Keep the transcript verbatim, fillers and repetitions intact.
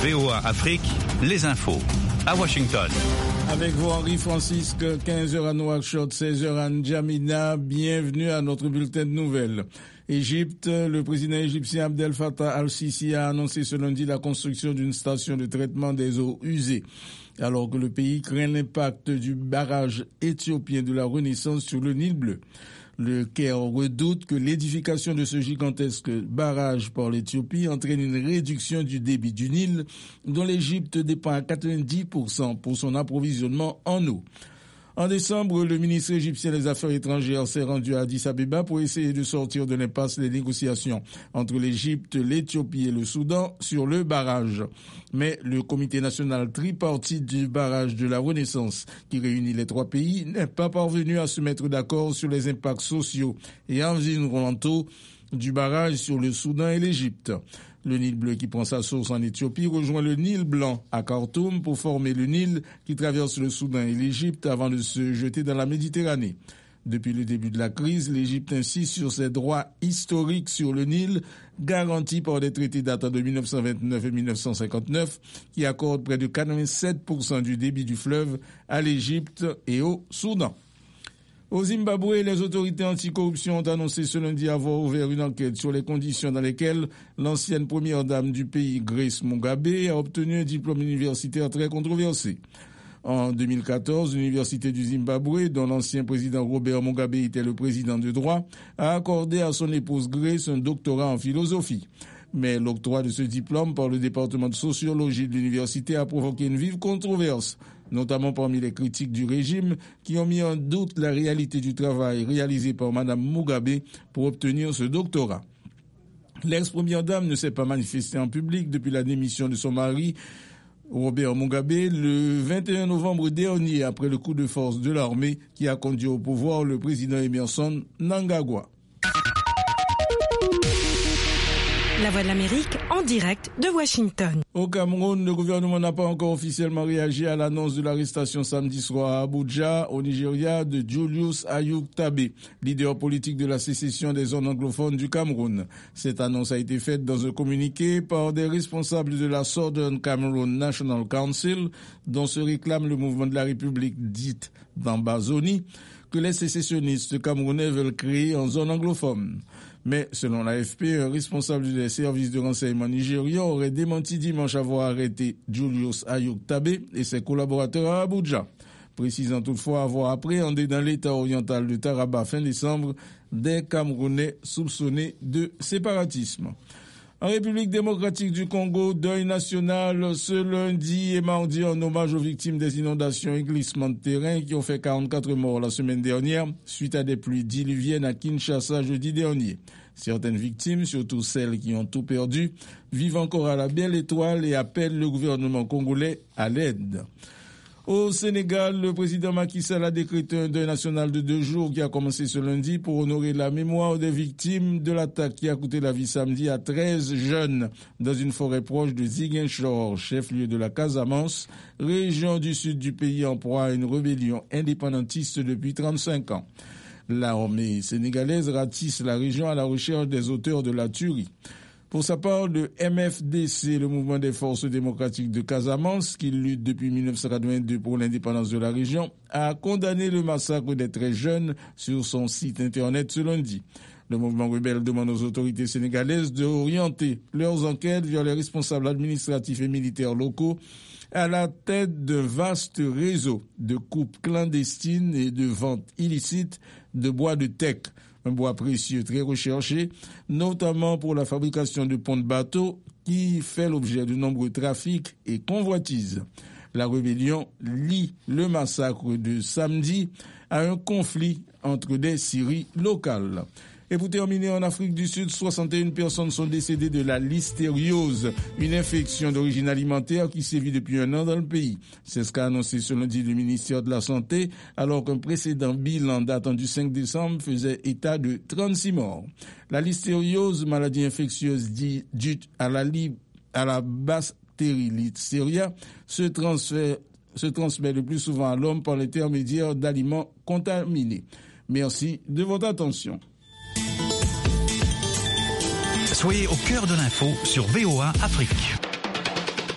V O A Afrique, les infos. À Washington. Avec vous, Henri Francisque, quinze heures à Nouakchott, seize heures à N'Djamena. Bienvenue à notre bulletin de nouvelles. Égypte, le président égyptien Abdel Fattah al-Sisi a annoncé ce lundi la construction d'une station de traitement des eaux usées, alors que le pays craint l'impact du barrage éthiopien de la Renaissance sur le Nil bleu. Le Caire redoute que l'édification de ce gigantesque barrage par l'Éthiopie entraîne une réduction du débit du Nil, dont l'Égypte dépend à quatre-vingt-dix pour cent pour son approvisionnement en eau. En décembre, le ministre égyptien des Affaires étrangères s'est rendu à Addis Abeba pour essayer de sortir de l'impasse les négociations entre l'Égypte, l'Éthiopie et le Soudan sur le barrage. Mais le comité national tripartite du barrage de la Renaissance, qui réunit les trois pays, n'est pas parvenu à se mettre d'accord sur les impacts sociaux et environnementaux du barrage sur le Soudan et l'Égypte. Le Nil bleu, qui prend sa source en Éthiopie, rejoint le Nil blanc à Khartoum pour former le Nil qui traverse le Soudan et l'Égypte avant de se jeter dans la Méditerranée. Depuis le début de la crise, l'Égypte insiste sur ses droits historiques sur le Nil, garantis par des traités datant de mille neuf cent vingt-neuf et mille neuf cent cinquante-neuf, qui accordent près de quatre-vingt-sept pour cent du débit du fleuve à l'Égypte et au Soudan. Au Zimbabwe, les autorités anticorruption ont annoncé ce lundi avoir ouvert une enquête sur les conditions dans lesquelles l'ancienne première dame du pays, Grace Mugabe, a obtenu un diplôme universitaire très controversé. En deux mille quatorze, l'Université du Zimbabwe, dont l'ancien président Robert Mugabe était le président de droit, a accordé à son épouse Grace un doctorat en philosophie. Mais l'octroi de ce diplôme par le département de sociologie de l'université a provoqué une vive controverse, notamment parmi les critiques du régime qui ont mis en doute la réalité du travail réalisé par Mme Mugabe pour obtenir ce doctorat. L'ex-première dame ne s'est pas manifestée en public depuis la démission de son mari, Robert Mugabe, le vingt et un novembre dernier, après le coup de force de l'armée qui a conduit au pouvoir le président Emmerson Mnangagwa. La Voix de l'Amérique en direct de Washington. Au Cameroun, le gouvernement n'a pas encore officiellement réagi à l'annonce de l'arrestation samedi soir à Abuja, au Nigeria, de Julius Ayuk Tabe, leader politique de la sécession des zones anglophones du Cameroun. Cette annonce a été faite dans un communiqué par des responsables de la Southern Cameroon National Council, dont se réclame le mouvement de la République dite d'Ambazoni, que les sécessionnistes camerounais veulent créer en zone anglophone. Mais, selon l'A F P, un responsable des services de renseignement nigérians aurait démenti dimanche avoir arrêté Julius Ayuk Tabe et ses collaborateurs à Abuja, précisant toutefois avoir appréhendé dans l'État oriental de Taraba fin décembre des Camerounais soupçonnés de séparatisme. En République démocratique du Congo, deuil national ce lundi et mardi en hommage aux victimes des inondations et glissements de terrain qui ont fait quarante-quatre morts la semaine dernière suite à des pluies diluviennes à Kinshasa jeudi dernier. Certaines victimes, surtout celles qui ont tout perdu, vivent encore à la belle étoile et appellent le gouvernement congolais à l'aide. Au Sénégal, le président Macky Sall a décrété un deuil national de deux jours qui a commencé ce lundi pour honorer la mémoire des victimes de l'attaque qui a coûté la vie samedi à treize jeunes dans une forêt proche de Ziguinchor, chef-lieu de la Casamance, région du sud du pays en proie à une rébellion indépendantiste depuis trente-cinq ans. L'armée sénégalaise ratisse la région à la recherche des auteurs de la tuerie. Pour sa part, le M F D C, le mouvement des forces démocratiques de Casamance, qui lutte depuis mille neuf cent quatre-vingt-deux pour l'indépendance de la région, a condamné le massacre des très jeunes sur son site internet ce lundi. Le mouvement rebelle demande aux autorités sénégalaises de orienter leurs enquêtes vers les responsables administratifs et militaires locaux à la tête d'un vaste réseau de coupes clandestines et de ventes illicites de bois de teck, un bois précieux très recherché, notamment pour la fabrication de ponts de bateaux qui fait l'objet de nombreux trafics et convoitises. La rébellion lie le massacre de samedi à un conflit entre des scieries locales. Et pour terminer, en Afrique du Sud, soixante et une personnes sont décédées de la listériose, une infection d'origine alimentaire qui sévit depuis un an dans le pays. C'est ce qu'a annoncé ce lundi le ministère de la Santé, alors qu'un précédent bilan datant du cinq décembre faisait état de trente-six morts. La listériose, maladie infectieuse due à la, li- à la bactérie Listeria, se transfère, se transmet le plus souvent à l'homme par l'intermédiaire d'aliments contaminés. Merci de votre attention. Soyez au cœur de l'info sur V O A Afrique.